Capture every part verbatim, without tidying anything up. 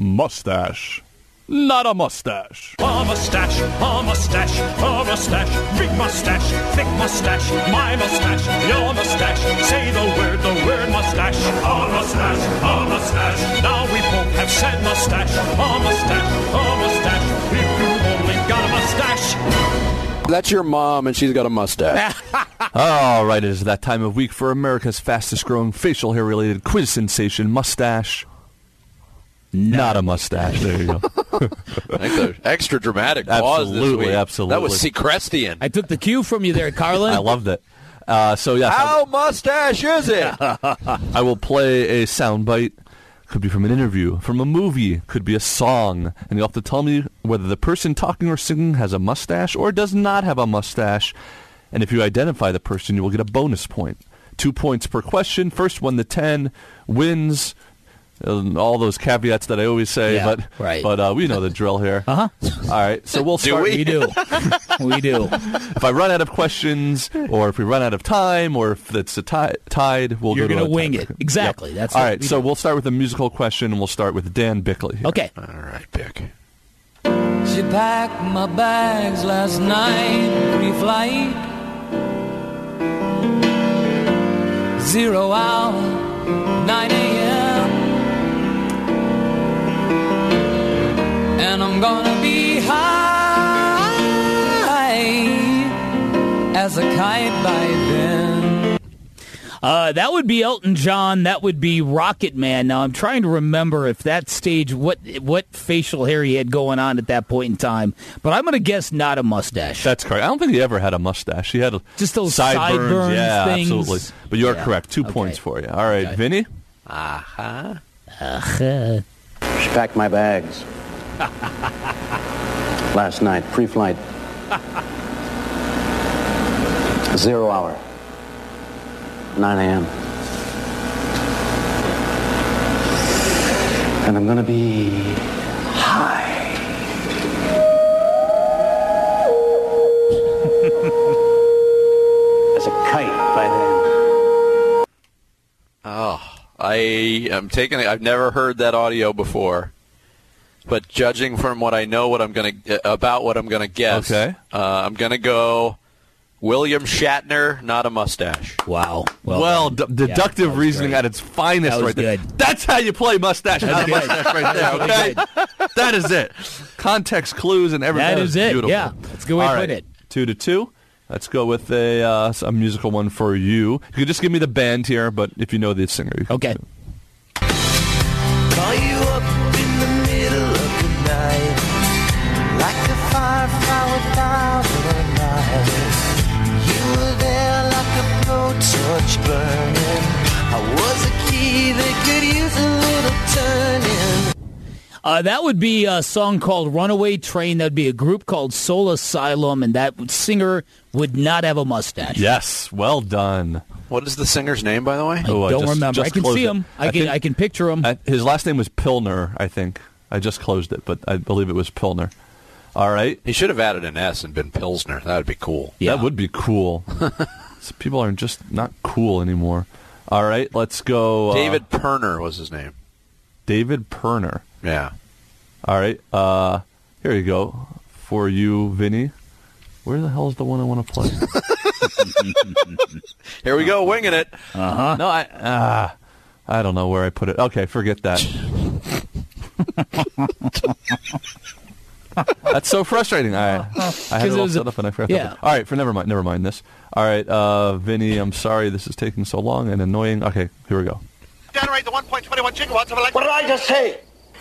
mustache. Not a mustache. A mustache, a mustache, a mustache, big mustache, thick mustache, my mustache, your mustache. Say the word, the word mustache. A mustache, a mustache. Now we both have said mustache. A mustache, a mustache. If you've only got a mustache. That's your mom, and she's got a mustache. All right, it is that time of week for America's fastest-growing facial hair-related quiz sensation, mustache. Not a mustache. There you go. I think the extra dramatic pause absolutely, this week. Absolutely, That was Seacrestian. I took the cue from you there, Carlin. I loved it. Uh, so yeah, How mustache is it? I will play a soundbite. Could be from an interview, from a movie, could be a song, and you'll have to tell me whether the person talking or singing has a mustache or does not have a mustache. And if you identify the person, you will get a bonus point. Two points per question. First one to ten wins. And all those caveats that I always say, Yeah, but right. but uh, we know the drill here. Uh-huh. All right, so we'll Do start. we? We do. We do. If I run out of questions, or if we run out of time, or if it's a tie, tied, we'll You're go to gonna a wing tiebreaker. it. Exactly. Yep. That's all what right. we So do. we'll start with a musical question, and we'll start with Dan Bickley here. Okay. All right, Bick. She packed my bags last night, pre-flight. Zero hour, nine a.m. And I'm gonna be high as a kite by then. Uh, that would be Elton John. That would be Rocket Man. Now, I'm trying to remember if that stage, what what facial hair he had going on at that point in time. But I'm going to guess not a mustache. That's correct. I don't think he ever had a mustache. He had Just those sideburns. sideburns yeah, things. absolutely. But you are Yeah. correct. Two Okay. points for you. All right, Okay. Vinny? Uh-huh. Uh, She packed my bags. Last night, pre-flight. Zero hour. nine a.m. And I'm gonna be high. As a kite by then. Oh, I am taking it. I've never heard that audio before. But judging from what I know what I'm gonna about what I'm going to guess, Okay. uh, I'm going to go William Shatner, not a mustache. wow. Well, done. d- deductive Yeah, that was reasoning great. at its finest That was right there. good. That's how you play mustache. That's Not a good. mustache right there, okay? That is it. Context clues and everything. That is it, Beautiful. yeah. That's a good way to All put right. it. Two to two. Let's go with a, uh, a musical one for you. You could just give me the band here, but if you know the singer. You can Okay. do it. Call you up in the middle of the night, like a firefly without a light. You were there like a blowtorch burning. I was a key that could use a little turning. Uh, that would be a song called Runaway Train. That would be a group called Soul Asylum, and that singer would not have a mustache. Yes, well done. What is the singer's name, by the way? I Oh, I don't just- remember. just I can closed see it. him. I, I can think- I can picture him. Uh, His last name was Pilner, I think. I just closed it, but I believe it was Pilner. All right. He should have added an S and been Pilsner. That would be cool. Yeah. That would be cool. So people are just not cool anymore. All right, let's go. Uh, David Perner was his name. David Perner. Yeah. All right. Uh, here you go. For you, Vinny. Where the hell is the one I want to play? Here we go, winging it. Uh-huh. No, I uh, I don't know where I put it. Okay, forget that. That's so frustrating. I I had 'Cause it it all was set a- up and I forgot. yeah. to- All right, for never mind. Never mind this. All right, uh, Vinny. I'm sorry this is taking so long and annoying. Okay, here we go. Generate the one point two one gigawatts of electricity. What did I just say?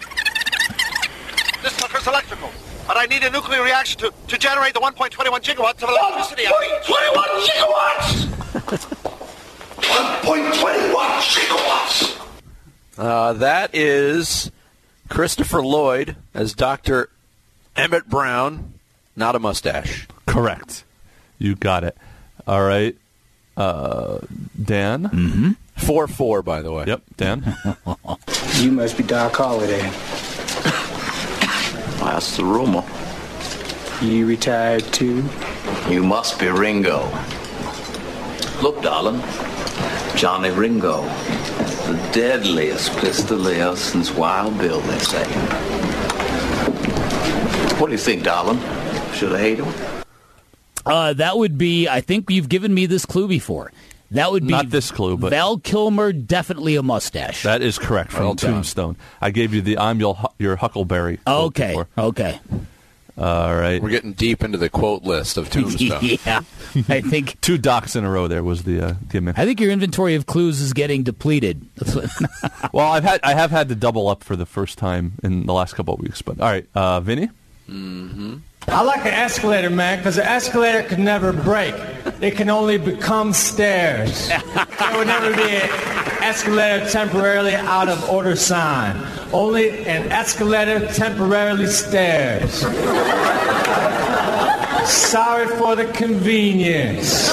This sucker's electrical. But I need a nuclear reaction to, to generate the one point two one gigawatts of electricity. one point two one gigawatts! one point two one gigawatts! Uh, that is Christopher Lloyd as Doctor Emmett Brown, not a mustache. Correct. You got it. All right, uh, Dan. Mm-hmm. four four, by the way. Yep, Dan. You must be Doc Holliday. That's the rumor. You retired too? You must be Ringo. Look, darling, Johnny Ringo. the deadliest pistolero since Wild Bill, they say. What do you think, darling? Should I hate him? Uh, that would be, I think you've given me this clue before. That would be not this clue, but Val Kilmer, definitely a mustache. That is correct from Well done. Tombstone. I gave you the I'm your, your Huckleberry. quote Okay, before. okay. All right. We're getting deep into the quote list of Tombstone. Yeah, I think Two docs in a row there was the uh, gimmick. I think your inventory of clues is getting depleted. Well, I've had I have had to double up for the first time in the last couple of weeks. But all right, uh, Vinny? Mm-hmm. I like an escalator, man, because an escalator can never break. It can only become stairs. There would never be an escalator temporarily out of order sign. Only an escalator temporarily stairs. Sorry for the convenience.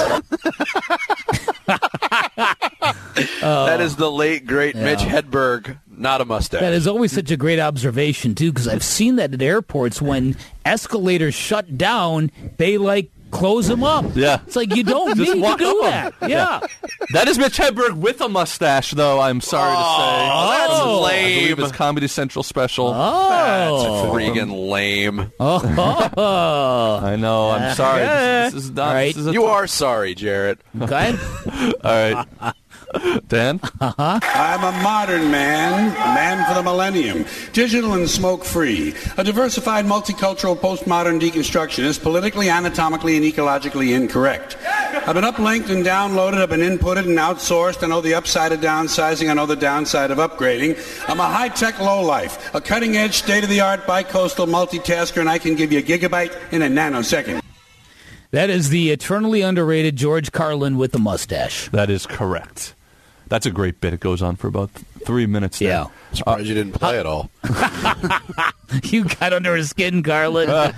That is the late, great Yeah. Mitch Hedberg, not a mustache. That is always such a great observation, too, because I've seen that at airports when escalators shut down, they, like, close them up. Yeah. It's like you don't Just need to walk do up that. 'em. Yeah. That is Mitch Hedberg with a mustache, though, I'm sorry to say. Oh, that's Oh. I believe lame. it's Comedy Central special. Oh. Freaking lame. Oh. I know, I'm sorry. This, this is not, All right. this is a You are sorry, Jarrett. Okay. All right. Dan? I'm a modern man, a man for the millennium, digital and smoke-free, a diversified, multicultural, postmodern deconstructionist, politically, anatomically, and ecologically incorrect. I've been uplinked and downloaded, I've been inputted and outsourced, I know the upside of downsizing, I know the downside of upgrading. I'm a high-tech lowlife, a cutting-edge, state-of-the-art, bi-coastal multitasker, and I can give you a gigabyte in a nanosecond. That is the eternally underrated George Carlin with a mustache. That is correct. That's a great bit. It goes on for about th- three minutes there. Yeah. Surprised you didn't play it all. You got under his skin, Carlin. All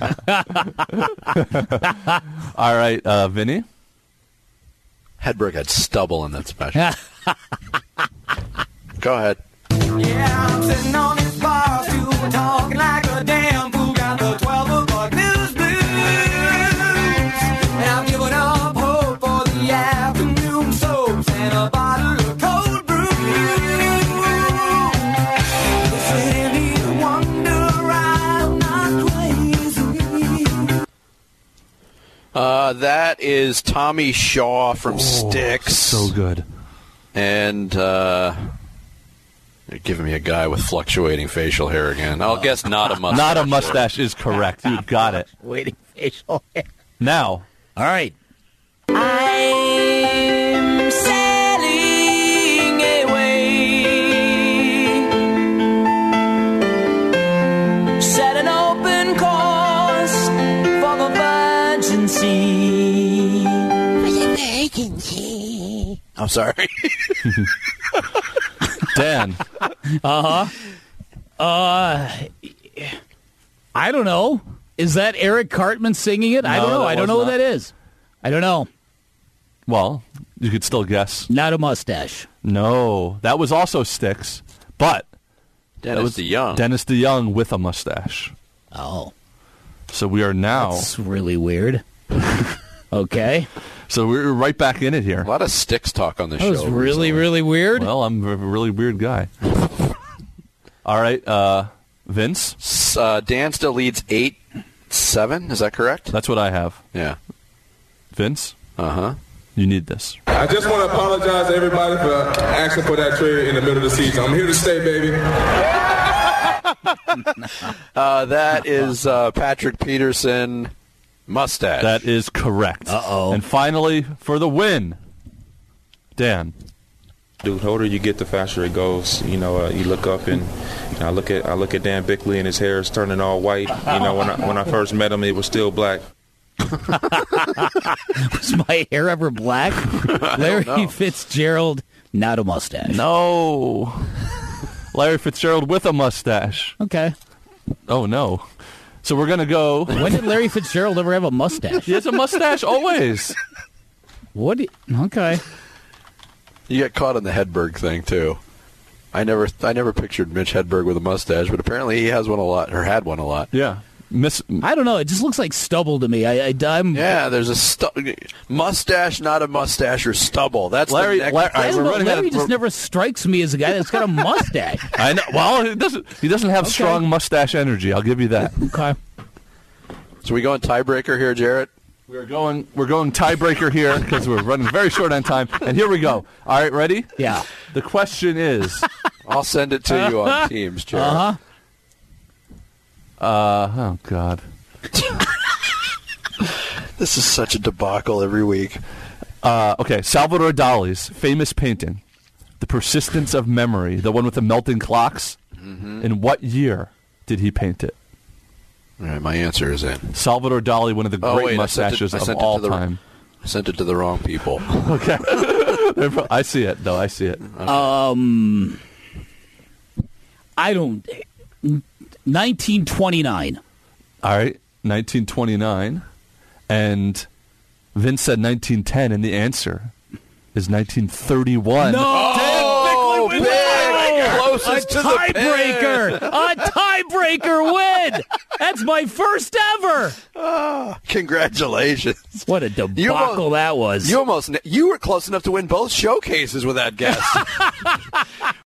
right, uh, Vinny? Hedberg had stubble in that special. Go ahead. Yeah, I'm sitting on this bar stool, talking like a damn fool. Got the twelve o'clock news blues, and I'm giving up hope for the afternoon soaps and a bottle of cold brew. Is it any wonder I'm not crazy? Uh, that is Tommy Shaw from Styx. So good. And uh, you're giving me a guy with fluctuating facial hair again. I'll guess not a mustache. Not a mustache is correct. You got it. Waiting facial hair. Now. All right. I'm sailing away, set an open course for the virgin sea. For the virgin sea. I'm sorry. Dan. Uh-huh. Uh, I don't know. Is that Eric Cartman singing it? I No, don't know. that I don't was know who not. that is. I don't know. Well, you could still guess. Not a mustache. No. That was also Styx, but Dennis that was DeYoung. Dennis DeYoung with a mustache. Oh. So we are now. That's really weird. Okay. So we're right back in it here. A lot of Styx talk on this That show. was really, recently. really weird. Well, I'm a really weird guy. All right, uh, Vince? S- Uh, Dan still leads eight seven. Is that correct? That's what I have. Yeah. Vince? Uh-huh. You need this. I just want to apologize to everybody for asking for that trade in the middle of the season. I'm here to stay, baby. Uh, that is uh, Patrick Peterson, mustache. That is correct. Uh-oh. And finally, for the win, Dan. Dude, the older you get, the faster it goes. You know, uh, you look up and you know, I look at I look at Dan Bickley and his hair is turning all white. You know, when I when I first met him, it was still black. Was my hair ever black? Larry Fitzgerald, not a mustache. No. Larry Fitzgerald with a mustache. Okay. Oh, no. So we're going to go. When did Larry Fitzgerald ever have a mustache? He has a mustache always. What? Do you, okay. You get caught in the Hedberg thing too. I never, I never pictured Mitch Hedberg with a mustache, but apparently he has one a lot, or had one a lot. Yeah. Miss. I don't know. It just looks like stubble to me. I, I, I'm. Yeah, there's a stu- mustache, not a mustache, or stubble. That's Larry. the next. Larry, I don't know. Larry of, just never strikes me as a guy that's got a mustache. I know. Well, he doesn't. He doesn't have Okay. strong mustache energy. I'll give you that. Okay. So we going tiebreaker here, Jarrett? We're going. We're going tiebreaker here because we're running very short on time. And here we go. All right, ready? Yeah. The question is. I'll send it to you on Teams, Jarrett. Uh huh. Uh. Oh God. This is such a debacle every week. Uh, okay, Salvador Dali's famous painting, The Persistence of Memory, the one with the melting clocks. Mm-hmm. In what year did he paint it? All right, my answer is in. Salvador Dali, one of the Oh, great wait, mustaches I sent it, I of sent all it to the, time. I sent it to the wrong people. Okay. I see it, though. I see it. Okay. Um, I don't. nineteen twenty-nine. All right, nineteen twenty-nine. And Vince said nineteen ten, and the answer is nineteen thirty-one. No! Oh, Dan Bickley big! wins. Closest A to the tiebreaker! A tiebreaker win! That's my first ever! Oh, congratulations. What a debacle almost, that was. You almost you were close enough to win both showcases with that guess.